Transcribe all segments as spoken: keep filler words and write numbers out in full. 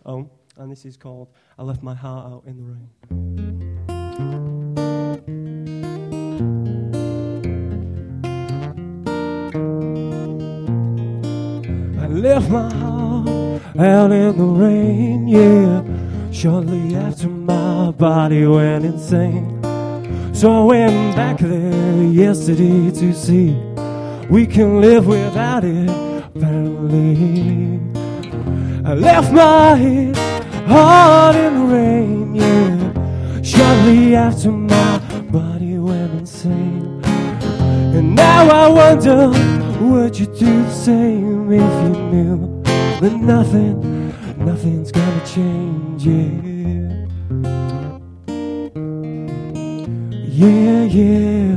own, and this is called I Left My Heart Out in the Rain. I left my heart out in the rain, yeah, shortly after my body went insane. So I went back there yesterday to see we can live without it, apparently. I left my heart in the rain, yeah, shortly after my body went insane. And now I wonder, would you do the same if you knew that nothing, nothing's gonna change, yeah. Yeah, yeah.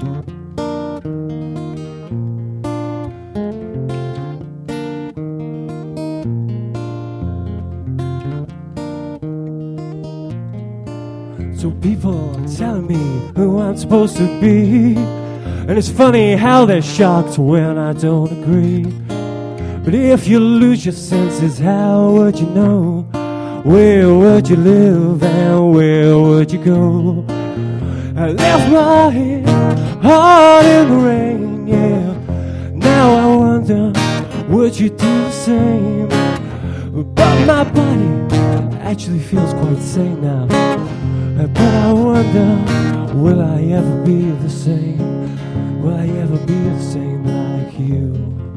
So people are telling me who I'm supposed to be, and it's funny how they're shocked when I don't agree. But if you lose your senses, how would you know? Where would you live and where would you go? I left my heart in the rain, yeah. Now I wonder, would you do the same? But my body actually feels quite sane now. But I wonder, will I ever be the same? Will I ever be the same like you?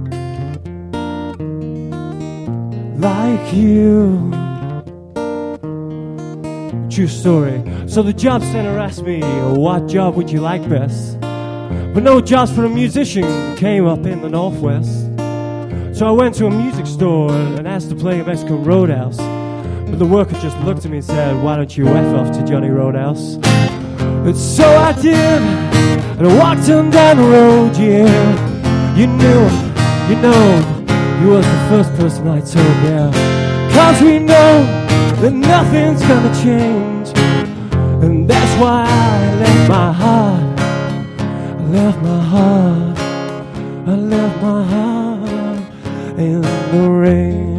Like you. True story. So the job center asked me, what job would you like best? But no jobs for a musician came up in the Northwest. So I went to a music store and asked to play a Mexican Roadhouse. But the worker just looked at me and said, why don't you F off to Johnny Roadhouse? And so I did, and I walked him down the road, yeah. You knew, you know, you was the first person I told, yeah. Cause we know that nothing's gonna change, and that's why I left my heart, I left my heart, I left my heart in the rain.